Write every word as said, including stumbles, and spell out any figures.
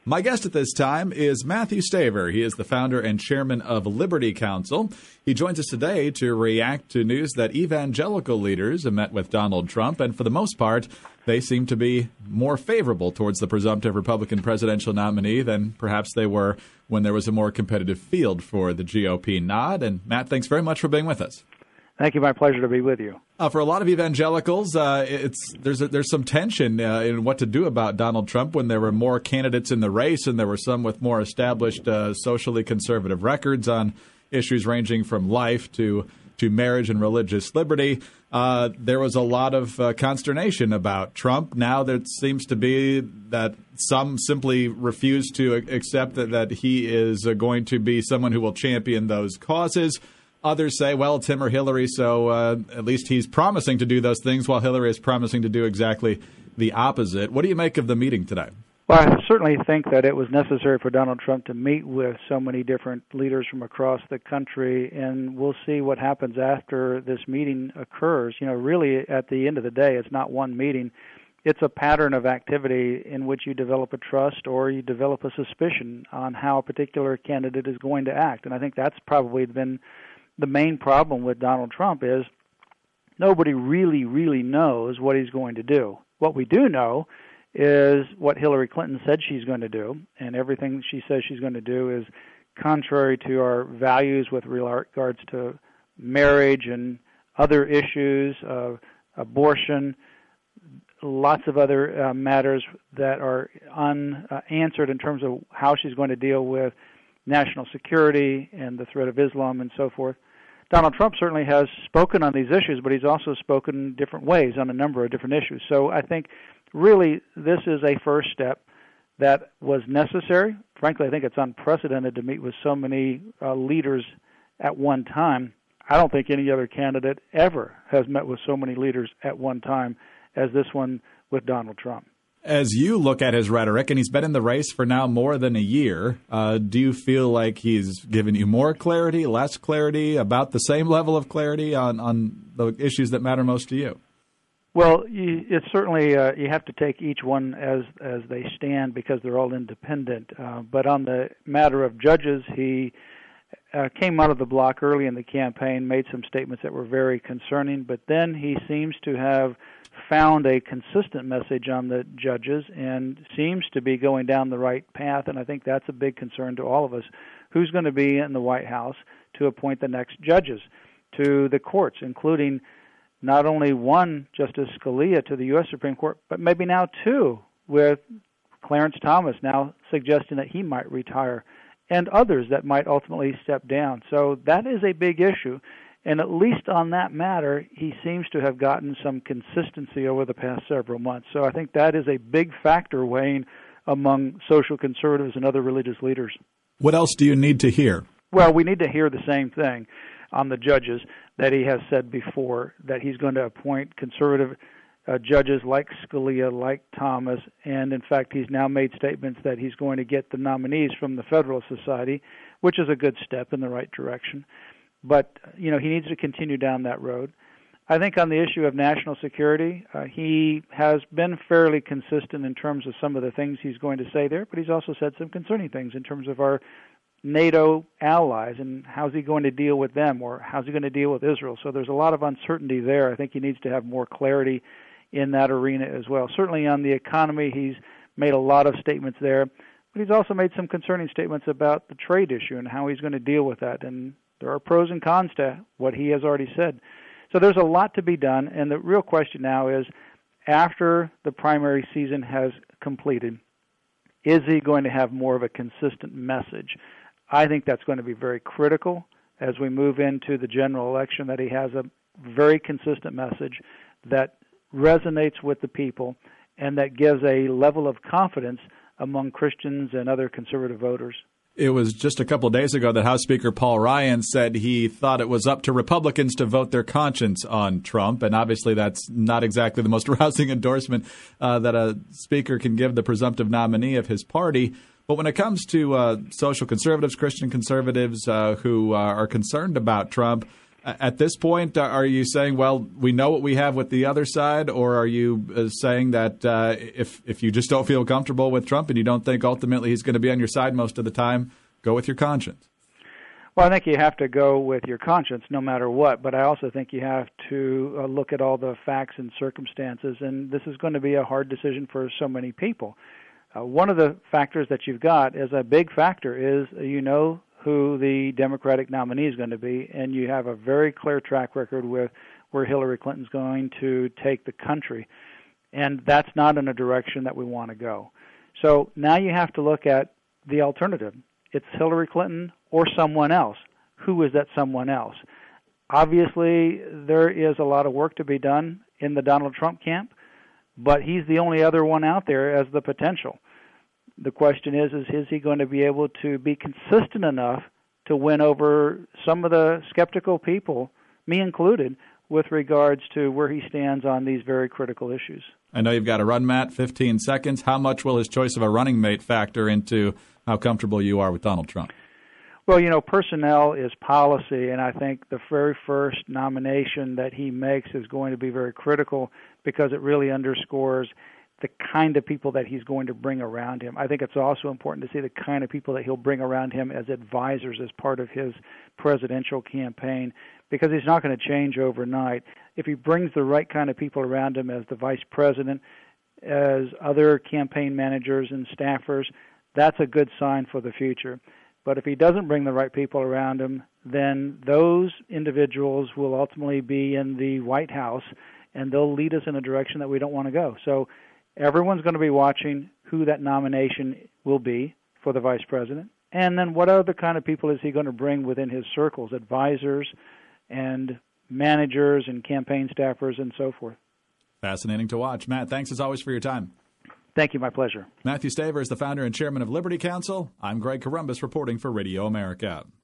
My guest at this time is Matthew Staver. He is the founder and chairman of Liberty Counsel. He joins us today to react to news that evangelical leaders have met with Donald Trump, and for the most part, they seem to be more favorable towards the presumptive Republican presidential nominee than perhaps they were when there was a more competitive field for the G O P nod. And Matt, thanks very much for being with us. Thank you. My pleasure to be with you. Uh, for a lot of evangelicals, uh, it's there's a, there's some tension uh, in what to do about Donald Trump when there were more candidates in the race, and there were some with more established uh, socially conservative records on issues ranging from life to to marriage and religious liberty. Uh, there was a lot of uh, consternation about Trump. Now there seems to be that some simply refuse to accept that, that he is uh, going to be someone who will champion those causes. Others say, well, it's him or Hillary, so uh, at least he's promising to do those things, while Hillary is promising to do exactly the opposite. What do you make of the meeting today? Well, I certainly think that it was necessary for Donald Trump to meet with so many different leaders from across the country, and we'll see what happens after this meeting occurs. You know, really, at the end of the day, it's not one meeting. It's a pattern of activity in which you develop a trust or you develop a suspicion on how a particular candidate is going to act, and I think that's probably been the main problem with Donald Trump is nobody really, really knows what he's going to do. What we do know is what Hillary Clinton said she's going to do, and everything she says she's going to do is contrary to our values with regards to marriage and other issues, uh, abortion, lots of other uh, matters that are unanswered in terms of how she's going to deal with national security and the threat of Islam and so forth. Donald Trump certainly has spoken on these issues, but he's also spoken different ways on a number of different issues. So I think really this is a first step that was necessary. Frankly, I think it's unprecedented to meet with so many uh, leaders at one time. I don't think any other candidate ever has met with so many leaders at one time as this one with Donald Trump. As you look at his rhetoric, and he's been in the race for now more than a year, uh, do you feel like he's given you more clarity, less clarity, about the same level of clarity on, on the issues that matter most to you? Well, you, it's certainly uh, you have to take each one as as they stand because they're all independent. Uh, but on the matter of judges, he uh, came out of the block early in the campaign, made some statements that were very concerning, but then he seems to have found a consistent message on the judges and seems to be going down the right path, and I think that's a big concern to all of us. Who's going to be in the White House to appoint the next judges to the courts, including not only one Justice Scalia to the U S Supreme Court, but maybe now two, with Clarence Thomas now suggesting that he might retire, and others that might ultimately step down. So that is a big issue. And at least on that matter, he seems to have gotten some consistency over the past several months. So I think that is a big factor weighing among social conservatives and other religious leaders. What else do you need to hear? Well, we need to hear the same thing on the judges that he has said before, that he's going to appoint conservative uh, judges like Scalia, like Thomas, and in fact he's now made statements that he's going to get the nominees from the Federalist Society, which is a good step in the right direction. But, you know, he needs to continue down that road. I think on the issue of national security, uh, he has been fairly consistent in terms of some of the things he's going to say there, but he's also said some concerning things in terms of our NATO allies and how's he going to deal with them or how's he going to deal with Israel. So there's a lot of uncertainty there. I think he needs to have more clarity in that arena as well. Certainly on the economy, he's made a lot of statements there, but he's also made some concerning statements about the trade issue and how he's going to deal with that. And there are pros and cons to what he has already said. So there's a lot to be done, and the real question now is, after the primary season has completed, is he going to have more of a consistent message? I think that's going to be very critical as we move into the general election, that he has a very consistent message that resonates with the people and that gives a level of confidence among Christians and other conservative voters. It was just a couple of days ago that House Speaker Paul Ryan said he thought it was up to Republicans to vote their conscience on Trump, and obviously that's not exactly the most rousing endorsement uh, that a speaker can give the presumptive nominee of his party. But when it comes to uh, social conservatives, Christian conservatives uh, who uh, are concerned about Trump, At this point, are you saying, well, we know what we have with the other side, or are you uh, saying that uh, if if you just don't feel comfortable with Trump and you don't think ultimately he's going to be on your side most of the time, go with your conscience? Well, I think you have to go with your conscience no matter what, but I also think you have to uh, look at all the facts and circumstances, and this is going to be a hard decision for so many people. Uh, one of the factors that you've got as a big factor is uh, you know who the Democratic nominee is going to be, and you have a very clear track record with where Hillary Clinton's going to take the country, and that's not in a direction that we want to go. So now you have to look at the alternative. It's Hillary Clinton or someone else. Who is that someone else? Obviously, there is a lot of work to be done in the Donald Trump camp, but he's the only other one out there as the potential. The question is, is, is he going to be able to be consistent enough to win over some of the skeptical people, me included, with regards to where he stands on these very critical issues? I know you've got to run, Matt, fifteen seconds. How much will his choice of a running mate factor into how comfortable you are with Donald Trump? Well, you know, personnel is policy, and I think the very first nomination that he makes is going to be very critical because it really underscores the kind of people that he's going to bring around him. I think it's also important to see the kind of people that he'll bring around him as advisors as part of his presidential campaign, because he's not going to change overnight. If he brings the right kind of people around him as the vice president, as other campaign managers and staffers, that's a good sign for the future. But if he doesn't bring the right people around him, then those individuals will ultimately be in the White House, and they'll lead us in a direction that we don't want to go. So everyone's going to be watching who that nomination will be for the vice president, and then what other kind of people is he going to bring within his circles, advisors and managers and campaign staffers and so forth. Fascinating to watch. Matt, thanks as always for your time. Thank you. My pleasure. Matthew Staver is the founder and chairman of Liberty Counsel. I'm Greg Corombos reporting for Radio America.